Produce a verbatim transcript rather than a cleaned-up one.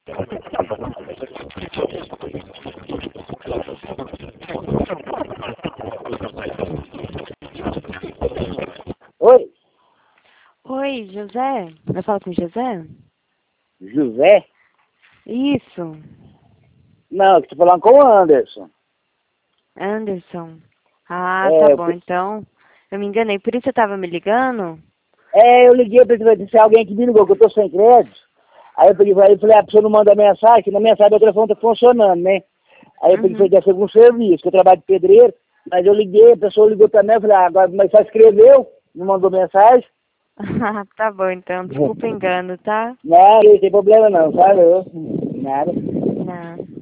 Oi, Oi, José? Eu falo com o José? José? Isso, Não, que tô falando com o Anderson. Anderson. Ah, É, tá eu bom, pe- então. Eu me enganei, por isso você tava me ligando? é, eu liguei pra ele, disse alguém que me ligou, que eu tô sem crédito. Aí eu peguei pra ele e falei, a pessoa não manda mensagem, que na mensagem o telefone tá funcionando, né? Aí eu peguei Uhum. e falei, algum serviço, que eu trabalho de pedreiro, mas eu liguei, a pessoa ligou também, eu falei, ah, agora, mas só escreveu, não mandou mensagem. Ah, tá bom, então. Desculpa o engano, tá? Não, não tem problema não, falou. Nada. Não.